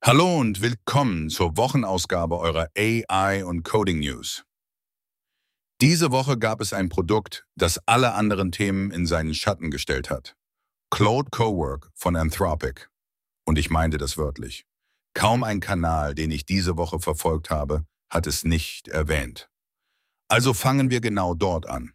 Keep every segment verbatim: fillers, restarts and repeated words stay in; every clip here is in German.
Hallo und willkommen zur Wochenausgabe eurer A I und Coding News. Diese Woche gab es ein Produkt, das alle anderen Themen in seinen Schatten gestellt hat. Claude Cowork von Anthropic. Und ich meinte das wörtlich. Kaum ein Kanal, den ich diese Woche verfolgt habe, hat es nicht erwähnt. Also fangen wir genau dort an.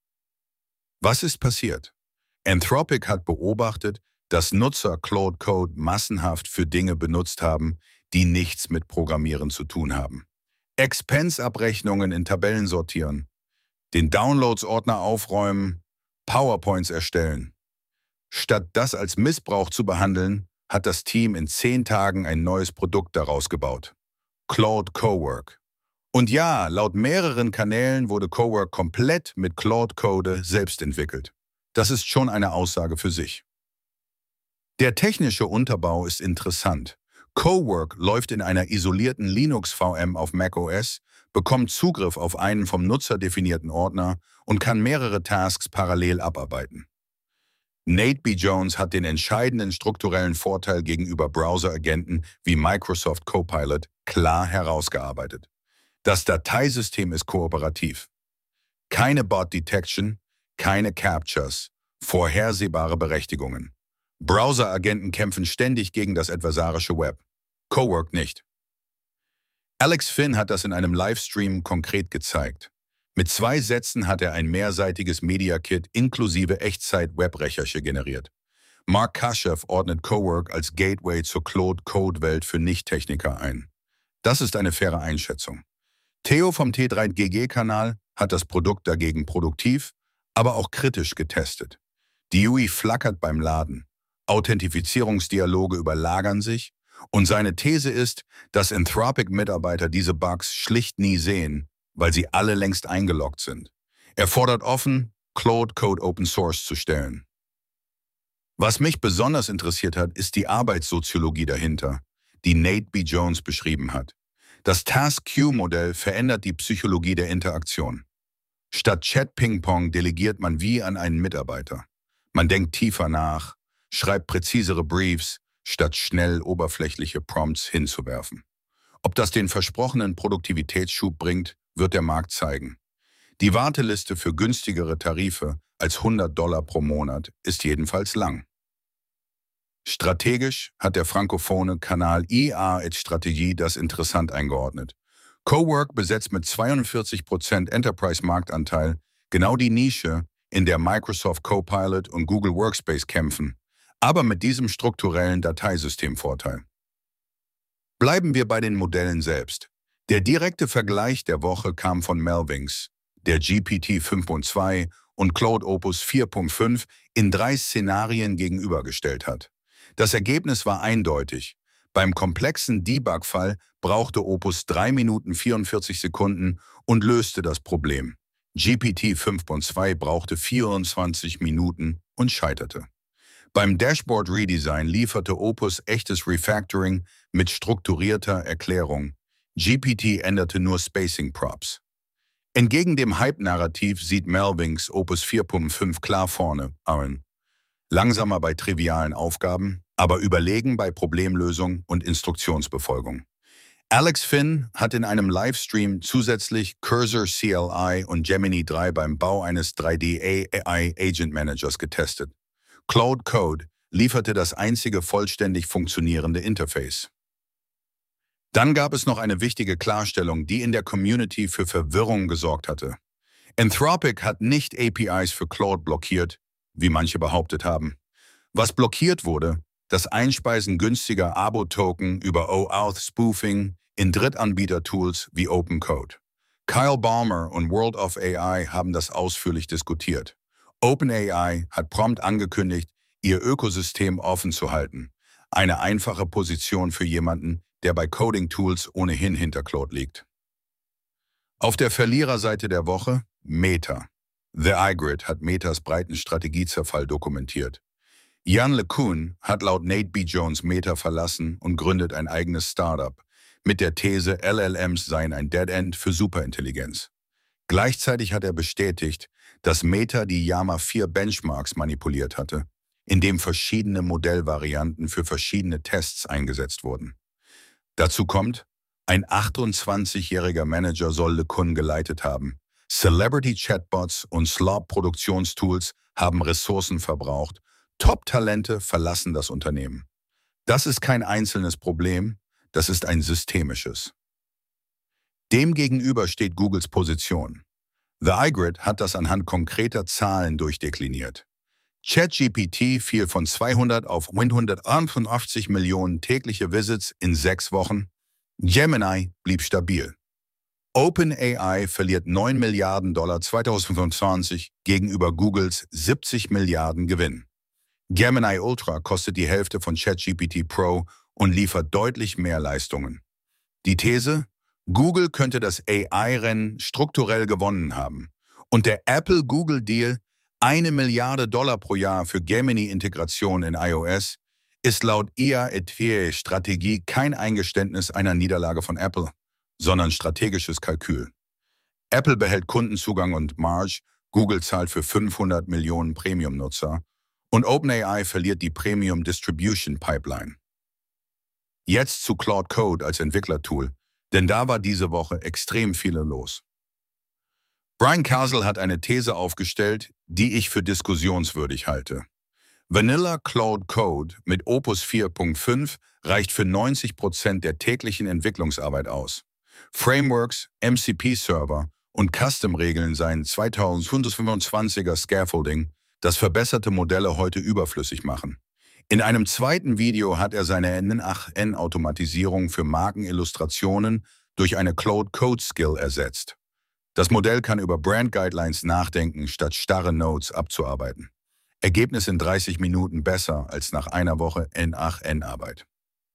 Was ist passiert? Anthropic hat beobachtet, dass Nutzer Claude Code massenhaft für Dinge benutzt haben, die nichts mit Programmieren zu tun haben. Expense-Abrechnungen in Tabellen sortieren, den Downloads-Ordner aufräumen, PowerPoints erstellen. Statt das als Missbrauch zu behandeln, hat das Team in zehn Tagen ein neues Produkt daraus gebaut. Claude Cowork. Und ja, laut mehreren Kanälen wurde Cowork komplett mit Claude Code selbst entwickelt. Das ist schon eine Aussage für sich. Der technische Unterbau ist interessant. Cowork läuft in einer isolierten Linux-V M auf macOS, bekommt Zugriff auf einen vom Nutzer definierten Ordner und kann mehrere Tasks parallel abarbeiten. Nate B. Jones hat den entscheidenden strukturellen Vorteil gegenüber Browser-Agenten wie Microsoft Copilot klar herausgearbeitet. Das Dateisystem ist kooperativ. Keine Bot-Detection, keine Captchas, vorhersehbare Berechtigungen. Browser-Agenten kämpfen ständig gegen das adversarische Web. Cowork nicht. Alex Finn hat das in einem Livestream konkret gezeigt. Mit zwei Sätzen hat er ein mehrseitiges Media-Kit inklusive Echtzeit-Web-Recherche generiert. Mark Kaschew ordnet Cowork als Gateway zur Claude-Code-Welt für Nicht-Techniker ein. Das ist eine faire Einschätzung. Theo vom T drei G G-Kanal hat das Produkt dagegen produktiv, aber auch kritisch getestet. Die U I flackert beim Laden. Authentifizierungsdialoge überlagern sich und seine These ist, dass Anthropic-Mitarbeiter diese Bugs schlicht nie sehen, weil sie alle längst eingeloggt sind. Er fordert offen, Claude Code Open Source zu stellen. Was mich besonders interessiert hat, ist die Arbeitssoziologie dahinter, die Nate B. Jones beschrieben hat. Das Task-Queue-Modell verändert die Psychologie der Interaktion. Statt Chat-Ping-Pong delegiert man wie an einen Mitarbeiter. Man denkt tiefer nach, schreibt präzisere Briefs, statt schnell oberflächliche Prompts hinzuwerfen. Ob das den versprochenen Produktivitätsschub bringt, wird der Markt zeigen. Die Warteliste für günstigere Tarife als hundert Dollar pro Monat ist jedenfalls lang. Strategisch hat der frankophone Kanal I A als Strategie das interessant eingeordnet. Cowork besetzt mit zweiundvierzig Prozent Enterprise-Marktanteil genau die Nische, in der Microsoft Copilot und Google Workspace kämpfen, aber mit diesem strukturellen Dateisystemvorteil. Bleiben wir bei den Modellen selbst. Der direkte Vergleich der Woche kam von Melvings, der G P T fünf Punkt zwei und Claude Opus vier Punkt fünf in drei Szenarien gegenübergestellt hat. Das Ergebnis war eindeutig. Beim komplexen Debug-Fall brauchte Opus drei Minuten vierundvierzig Sekunden und löste das Problem. G P T fünf Punkt zwei brauchte vierundzwanzig Minuten und scheiterte. Beim Dashboard-Redesign lieferte Opus echtes Refactoring mit strukturierter Erklärung. G P T änderte nur Spacing-Props. Entgegen dem Hype-Narrativ sieht Melvings Opus vier Punkt fünf klar vorne, Aaron. Langsamer bei trivialen Aufgaben, aber überlegen bei Problemlösung und Instruktionsbefolgung. Alex Finn hat in einem Livestream zusätzlich Cursor C L I und Gemini drei beim Bau eines drei D A I Agent Managers getestet. Claude Code lieferte das einzige vollständig funktionierende Interface. Dann gab es noch eine wichtige Klarstellung, die in der Community für Verwirrung gesorgt hatte. Anthropic hat nicht A P Is für Claude blockiert, wie manche behauptet haben. Was blockiert wurde, das Einspeisen günstiger Abo-Token über OAuth-Spoofing in Drittanbieter-Tools wie OpenCode. Kyle Ballmer und World of A I haben das ausführlich diskutiert. OpenAI hat prompt angekündigt, ihr Ökosystem offen zu halten. Eine einfache Position für jemanden, der bei Coding-Tools ohnehin hinter Claude liegt. Auf der Verliererseite der Woche Meta. The iGrid hat Metas breiten Strategiezerfall dokumentiert. Jan LeCun hat laut Nate B. Jones Meta verlassen und gründet ein eigenes Startup mit der These, L L Ms seien ein Dead-End für Superintelligenz. Gleichzeitig hat er bestätigt, dass Meta die Llama vier Benchmarks manipuliert hatte, in dem verschiedene Modellvarianten für verschiedene Tests eingesetzt wurden. Dazu kommt, ein achtundzwanzigjähriger Manager soll LeCun geleitet haben. Celebrity-Chatbots und Slop-Produktionstools haben Ressourcen verbraucht. Top-Talente verlassen das Unternehmen. Das ist kein einzelnes Problem, das ist ein systemisches. Demgegenüber steht Googles Position. The iGrid hat das anhand konkreter Zahlen durchdekliniert. ChatGPT fiel von zweihundert auf hundertachtzig Millionen tägliche Visits in sechs Wochen. Gemini blieb stabil. OpenAI verliert neun Milliarden Dollar zweitausendfünfundzwanzig gegenüber Googles siebzig Milliarden Gewinn. Gemini Ultra kostet die Hälfte von ChatGPT Pro und liefert deutlich mehr Leistungen. Die These? Google könnte das A I-Rennen strukturell gewonnen haben. Und der Apple-Google-Deal, eine Milliarde Dollar pro Jahr für Gemini-Integration in iOS, ist laut I A et Strategie kein Eingeständnis einer Niederlage von Apple, sondern strategisches Kalkül. Apple behält Kundenzugang und Marge, Google zahlt für fünfhundert Millionen Premium-Nutzer und OpenAI verliert die Premium Distribution Pipeline. Jetzt zu Claude Code als Entwicklertool, denn da war diese Woche extrem viel los. Brian Casel hat eine These aufgestellt, die ich für diskussionswürdig halte. Vanilla Claude Code mit Opus vier Punkt fünf reicht für neunzig Prozent der täglichen Entwicklungsarbeit aus. Frameworks, M C P-Server und Custom-Regeln seien zweitausendfünfundzwanziger Scaffolding, das verbesserte Modelle heute überflüssig machen. In einem zweiten Video hat er seine N acht N-Automatisierung für Markenillustrationen durch eine Claude Code Skill ersetzt. Das Modell kann über Brand Guidelines nachdenken, statt starre Notes abzuarbeiten. Ergebnis in dreißig Minuten besser als nach einer Woche N acht N-Arbeit.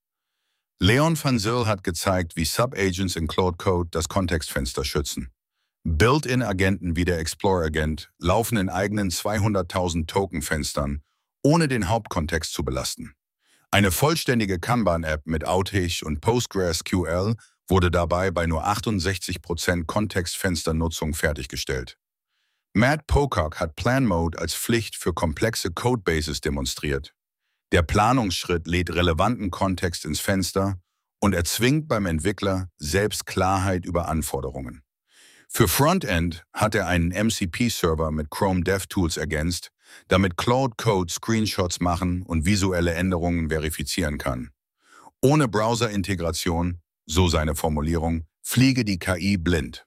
Leon van Zyl hat gezeigt, wie Subagents in Claude Code das Kontextfenster schützen. Built-in-Agenten wie der Explorer-Agent laufen in eigenen zweihunderttausend Token-Fenstern, ohne den Hauptkontext zu belasten. Eine vollständige Kanban-App mit Outage und PostgreSQL wurde dabei bei nur achtundsechzig Prozent Kontextfensternutzung fertiggestellt. Matt Pocock hat Plan Mode als Pflicht für komplexe Codebases demonstriert. Der Planungsschritt lädt relevanten Kontext ins Fenster und erzwingt beim Entwickler selbst Klarheit über Anforderungen. Für Frontend hat er einen M C P-Server mit Chrome DevTools ergänzt, damit Claude Code Screenshots machen und visuelle Änderungen verifizieren kann. Ohne Browser-Integration, so seine Formulierung, fliege die K I blind.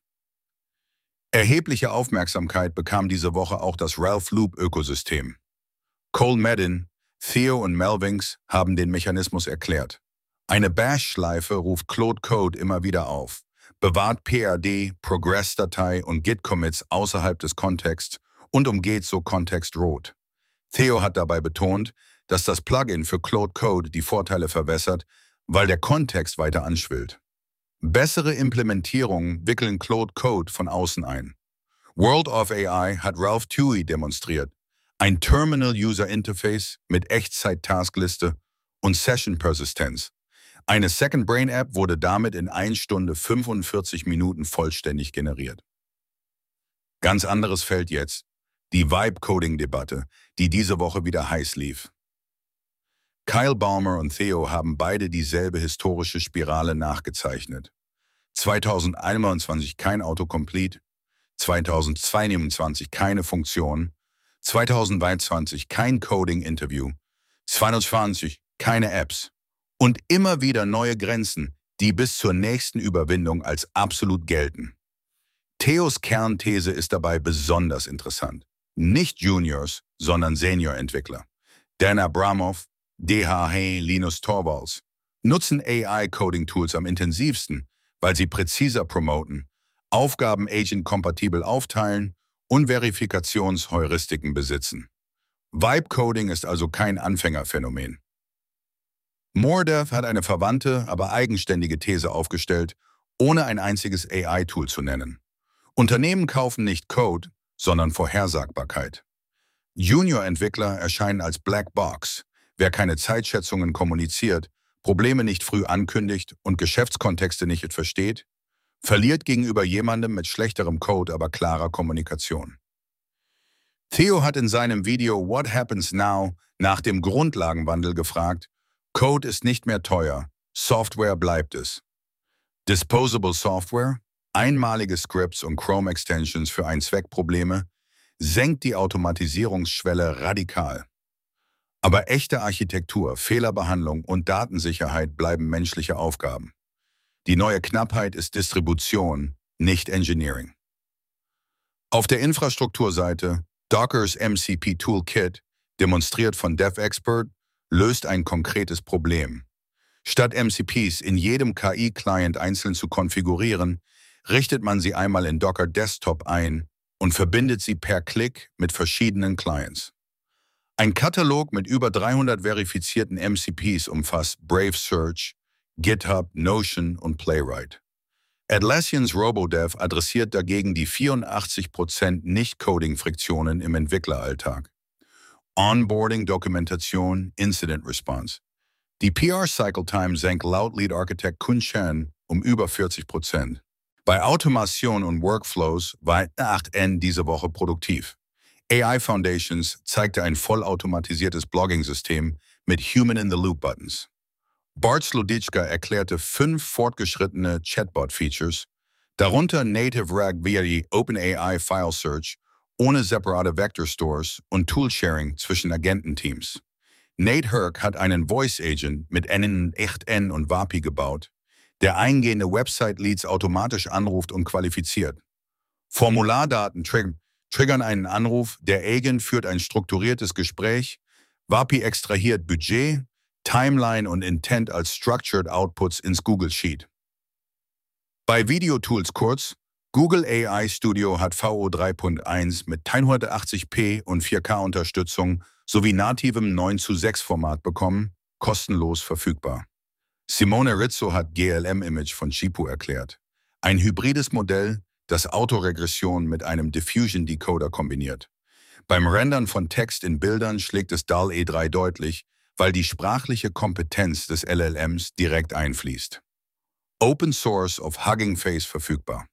Erhebliche Aufmerksamkeit bekam diese Woche auch das Ralph Loop-Ökosystem. Cole Medin, Theo und Melvings haben den Mechanismus erklärt. Eine Bash-Schleife ruft Claude Code immer wieder auf, bewahrt P R D, Progress-Datei und Git-Commits außerhalb des Kontexts und umgeht so Kontext Rot. Theo hat dabei betont, dass das Plugin für Claude Code die Vorteile verwässert, weil der Kontext weiter anschwillt. Bessere Implementierungen wickeln Claude Code von außen ein. World of A I hat Ralph Tui demonstriert, ein Terminal User Interface mit Echtzeit-Taskliste und Session-Persistenz. Eine Second Brain App wurde damit in einer Stunde fünfundvierzig Minuten vollständig generiert. Ganz anderes Feld jetzt, die Vibe-Coding-Debatte, die diese Woche wieder heiß lief. Kyle Balmer und Theo haben beide dieselbe historische Spirale nachgezeichnet. zweitausendeinundzwanzig kein Autocomplete, zweitausendzweiundzwanzig keine Funktion, zweitausendzweiundzwanzig kein Coding-Interview, zweitausendzwanzig keine Apps und immer wieder neue Grenzen, die bis zur nächsten Überwindung als absolut gelten. Theos Kernthese ist dabei besonders interessant. Nicht Juniors, sondern Senior-Entwickler. Dan Abramov, D H H, Linus Torvalds nutzen A I-Coding-Tools am intensivsten, weil sie präziser promoten, Aufgaben agent-kompatibel aufteilen und Verifikationsheuristiken besitzen. Vibe-Coding ist also kein Anfängerphänomen. Moordev hat eine verwandte, aber eigenständige These aufgestellt, ohne ein einziges A I-Tool zu nennen. Unternehmen kaufen nicht Code, sondern Vorhersagbarkeit. Junior-Entwickler erscheinen als Black Box. Wer keine Zeitschätzungen kommuniziert, Probleme nicht früh ankündigt und Geschäftskontexte nicht versteht, verliert gegenüber jemandem mit schlechterem Code, aber klarer Kommunikation. Theo hat in seinem Video What Happens Now nach dem Grundlagenwandel gefragt, Code ist nicht mehr teuer, Software bleibt es. Disposable Software, einmalige Scripts und Chrome-Extensions für Ein-Zweck-Probleme, senkt die Automatisierungsschwelle radikal. Aber echte Architektur, Fehlerbehandlung und Datensicherheit bleiben menschliche Aufgaben. Die neue Knappheit ist Distribution, nicht Engineering. Auf der Infrastrukturseite, Dockers M C P Toolkit, demonstriert von DevExpert, löst ein konkretes Problem. Statt M C Ps in jedem K I-Client einzeln zu konfigurieren, richtet man sie einmal in Docker Desktop ein und verbindet sie per Klick mit verschiedenen Clients. Ein Katalog mit über dreihundert verifizierten M C Ps umfasst Brave Search, GitHub, Notion und Playwright. Atlassians RoboDev adressiert dagegen die vierundachtzig Prozent Nicht-Coding-Friktionen im Entwickleralltag. Onboarding, Dokumentation, Incident Response. Die P R-Cycle-Time senkt laut Lead-Architekt Kun Chen um über vierzig Prozent. Bei Automation und Workflows war acht N diese Woche produktiv. A I Foundations zeigte ein vollautomatisiertes Blogging-System mit Human-in-the-Loop-Buttons. Bart Sloditschka erklärte fünf fortgeschrittene Chatbot-Features, darunter Native R A G via die OpenAI File Search, ohne separate Vector-Stores und Toolsharing zwischen Agententeams. Nate Herc hat einen Voice-Agent mit N acht N und W A P I gebaut, der eingehende Website-Leads automatisch anruft und qualifiziert. Formulardaten trig triggern einen Anruf, der Agent führt ein strukturiertes Gespräch, W A P I extrahiert Budget, Timeline und Intent als Structured Outputs ins Google Sheet. Bei Videotools kurz, Google A I Studio hat V O drei Punkt eins mit hundertachtzig p und vier K-Unterstützung sowie nativem neun zu sechs Format bekommen, kostenlos verfügbar. Simone Rizzo hat G L M-Image von Chipu erklärt. Ein hybrides Modell, das Autoregression mit einem Diffusion-Decoder kombiniert. Beim Rendern von Text in Bildern schlägt es D A L E drei deutlich, weil die sprachliche Kompetenz des L L Ms direkt einfließt. Open Source auf Hugging Face verfügbar.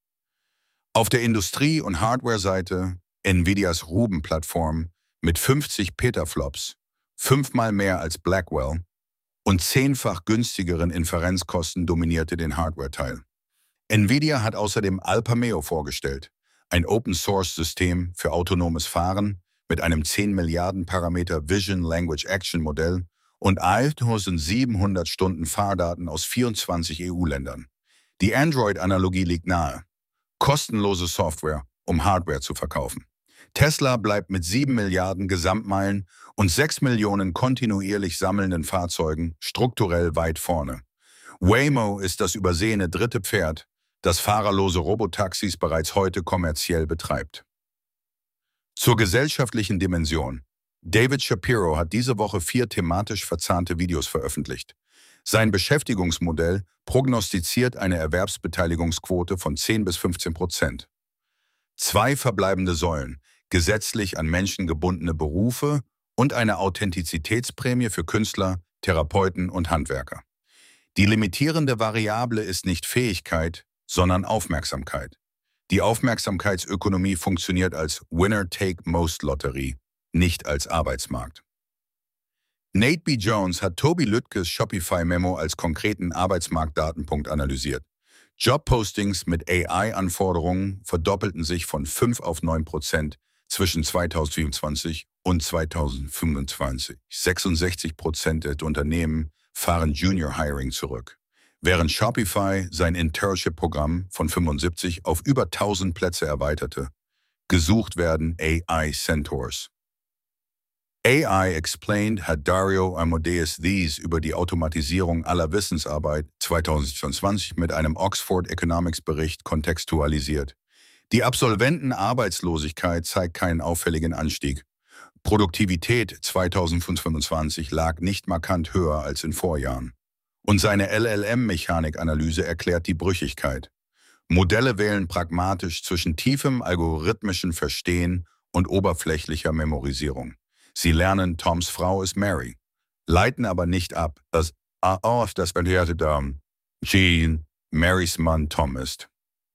Auf der Industrie- und Hardware-Seite NVIDIAs Ruben-Plattform mit fünfzig Petaflops, fünfmal mehr als Blackwell und zehnfach günstigeren Inferenzkosten dominierte den Hardware-Teil. NVIDIA hat außerdem Alpameo vorgestellt, ein Open-Source-System für autonomes Fahren mit einem zehn Milliarden Parameter Vision Language Action Modell und eintausendsiebenhundert Stunden Fahrdaten aus vierundzwanzig E U-Ländern. Die Android-Analogie liegt nahe. Kostenlose Software, um Hardware zu verkaufen. Tesla bleibt mit sieben Milliarden Gesamtmeilen und sechs Millionen kontinuierlich sammelnden Fahrzeugen strukturell weit vorne. Waymo ist das übersehene dritte Pferd, das fahrerlose Robotaxis bereits heute kommerziell betreibt. Zur gesellschaftlichen Dimension. David Shapiro hat diese Woche vier thematisch verzahnte Videos veröffentlicht. Sein Beschäftigungsmodell prognostiziert eine Erwerbsbeteiligungsquote von zehn bis fünfzehn Prozent. Zwei verbleibende Säulen, gesetzlich an Menschen gebundene Berufe und eine Authentizitätsprämie für Künstler, Therapeuten und Handwerker. Die limitierende Variable ist nicht Fähigkeit, sondern Aufmerksamkeit. Die Aufmerksamkeitsökonomie funktioniert als Winner-Take-Most-Lotterie, nicht als Arbeitsmarkt. Nate B. Jones hat Tobi Lütkes Shopify-Memo als konkreten Arbeitsmarktdatenpunkt analysiert. Jobpostings mit A I-Anforderungen verdoppelten sich von fünf auf neun Prozent zwischen zweitausendvierundzwanzig und zweitausendfünfundzwanzig. sechsundsechzig Prozent der Unternehmen fahren Junior Hiring zurück, während Shopify sein Internship-Programm von fünfundsiebzig auf über tausend Plätze erweiterte. Gesucht werden A I Centaurs. A I Explained hat Dario Amadeus Thies über die Automatisierung aller Wissensarbeit zweitausendzweiundzwanzig mit einem Oxford Economics Bericht kontextualisiert. Die Absolventenarbeitslosigkeit zeigt keinen auffälligen Anstieg. Produktivität zweitausendfünfundzwanzig lag nicht markant höher als in Vorjahren. Und seine L L M-Mechanikanalyse erklärt die Brüchigkeit. Modelle wählen pragmatisch zwischen tiefem algorithmischen Verstehen und oberflächlicher Memorisierung. Sie lernen, Toms Frau ist Mary, leiten aber nicht ab, dass auf das bewertete Jean Marys Mann Tom ist.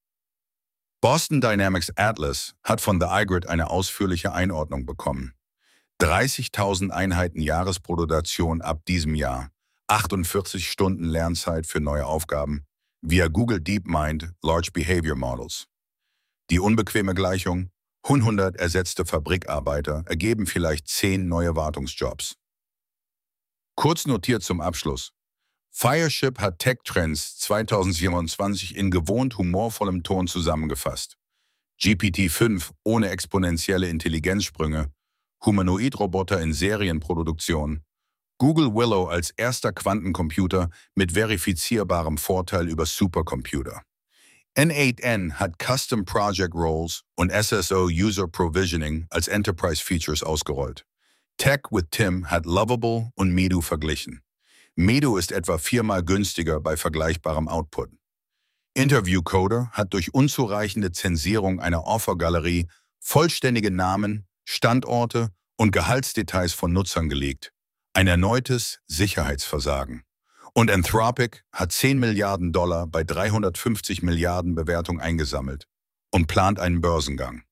Boston Dynamics Atlas hat von The I G R I D eine ausführliche Einordnung bekommen. dreißigtausend Einheiten Jahresproduktion ab diesem Jahr, achtundvierzig Stunden Lernzeit für neue Aufgaben via Google DeepMind Large Behavior Models. Die unbequeme Gleichung: hundert ersetzte Fabrikarbeiter ergeben vielleicht zehn neue Wartungsjobs. Kurz notiert zum Abschluss: Fireship hat Tech-Trends zweitausendvierundzwanzig in gewohnt humorvollem Ton zusammengefasst. G P T fünf ohne exponentielle Intelligenzsprünge, Humanoid-Roboter in Serienproduktion, Google Willow als erster Quantencomputer mit verifizierbarem Vorteil über Supercomputer. N acht N hat Custom Project Roles und S S O User Provisioning als Enterprise Features ausgerollt. Tech with Tim hat Lovable und Medu verglichen. Medu ist etwa viermal günstiger bei vergleichbarem Output. Interview Coder hat durch unzureichende Zensierung einer Offergalerie vollständige Namen, Standorte und Gehaltsdetails von Nutzern gelegt. Ein erneutes Sicherheitsversagen. Und Anthropic hat zehn Milliarden Dollar bei dreihundertfünfzig Milliarden Bewertung eingesammelt und plant einen Börsengang.